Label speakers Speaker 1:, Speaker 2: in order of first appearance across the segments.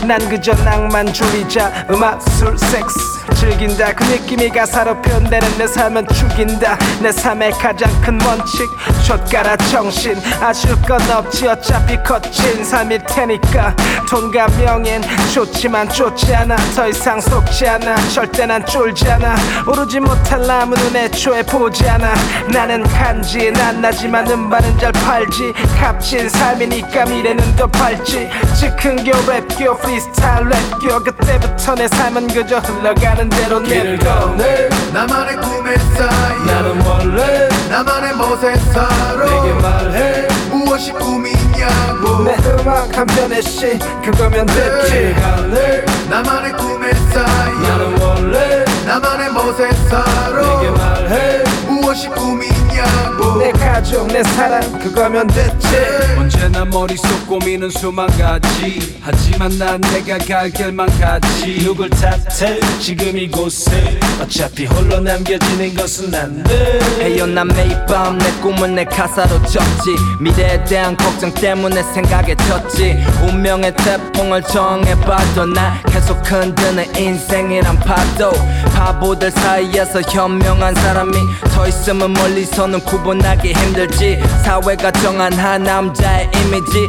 Speaker 1: 난 그저 낭만 줄이자 음악 술 섹스 즐긴다 그 느낌이 가사로 표현되는 내 삶은 죽인다 내 삶의 가장 큰 원칙 숏가라 정신 아쉬울 건 없지 어차피 거친 삶일 테니까 돈과 명예는 좋지만 쫓지 않아 더 이상 속지 않아 절대 난 쫄지 않아 오르지 못할 나무는 애초에 보지 않아 나는 간지 난 나지만 음반은 잘 팔지 값진 삶이니까 미래는 더 밝지 즉흥교 랩교 프리스타일 랩교 그때부터 내 삶은 그저 흘러가는 대로
Speaker 2: 길을 걷네 나만의 꿈에 쌓여 나는 원래 나만의 멋에 살아 내게 말해 무엇이 꿈이냐고
Speaker 1: 내 음악 한 편의 시 그거면 됐지
Speaker 2: 길을 가네 나만의 꿈에 쌓여 나는 원래 나만의 멋에 살아 내게 말해 무엇이 꿈이냐고
Speaker 1: 내 가족 내 사랑 그거면 됐지
Speaker 3: 언제나 머릿속 고민은 수만 가지 하지만 난 내가 갈 길만 가지 누굴 탓해 지금 이곳에 어차피 홀로 남겨지는 것은 안돼
Speaker 4: 헤어 난 매일 밤 내 꿈은 내 가사로 적지 미래에 대한 걱정 때문에 생각에 졌지 운명의 태풍을 정해봐도 나 계속 흔드는 인생이란 파도 바보들 사이에서 현명한 사람이 서 있으면 멀리서는 구분하기 힘들지 사회가 정한 한 남자의 이미지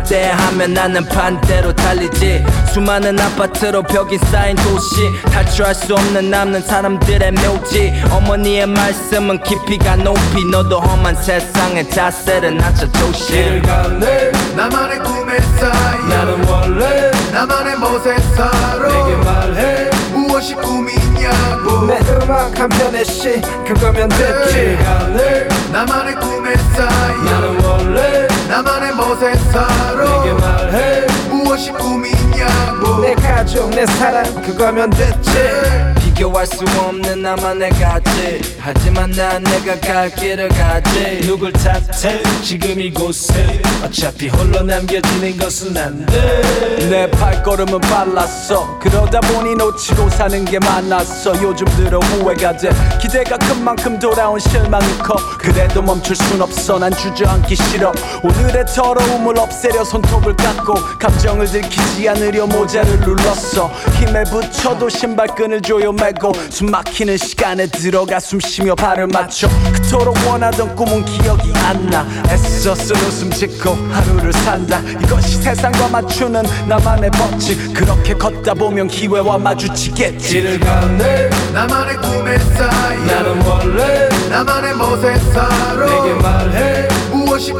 Speaker 4: 반대하면 나는 반대로 달리지 수많은 아파트로 벽이 쌓인 도시 탈출할 수 없는 남는 사람들의 묘지 어머니의 말씀은 깊이가 높이 너도 험한 세상의 자세를 낮춰 조심
Speaker 2: 길을 가네 나만의 꿈에 쌓여 나는 원래 나만의 멋에 살아 내게 말해 무엇이 꿈이냐고
Speaker 1: 내 음악 한 편의 시 그거면 됐지
Speaker 2: 길을 가네 나만의 꿈에 쌓여 나는 원래 나만의 멋에 살아 내게 말해 무엇이 꿈이냐고
Speaker 1: 내 가족 내 사랑 그거면 됐지
Speaker 4: 비교할 수 없는 나만의 가치 하지만 난 내가 갈 길을 가지
Speaker 3: 누굴 탓해 지금 이곳에 어차피 홀로 남겨지는 것은 안돼 내 발걸음은 빨랐어 그러다 보니 놓치고 사는 게 많았어 요즘 들어 후회가 돼 기대가 큰 만큼 돌아온 실망이 커 그래도 멈출 순 없어 난 주저앉기 싫어 오늘의 더러움을 없애려 손톱을 깎고 감정을 들키지 않으려 모자를 눌렀어 힘에 붙여도 신발끈을 조여매고 숨 막히는 시간에 들어가 숨 쉬며 발을 맞춰 그토록 원하던 꿈은 기억이 안 나 애써 쓴 웃음 짓고 하루를 산다 이것이 세상과 맞추는 나만의 법칙 그렇게 걷다 보면 기회와 마주치겠지
Speaker 2: 길을 가네 나만의 꿈에 쌓여 나는 원래 나만의 멋에 살아 내게 말해 무엇이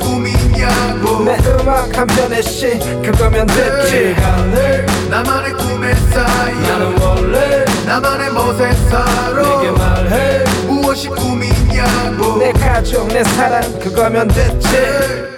Speaker 2: 꿈이냐고
Speaker 1: 내 음악 한 편의 시 그거면 됐지
Speaker 2: 길을 가네 나만의 꿈에 쌓여 나는 원래 나만의 멋에 살아 내게 말해 무엇이 꿈이냐고
Speaker 1: 내 가족 내 사랑 그거면 됐지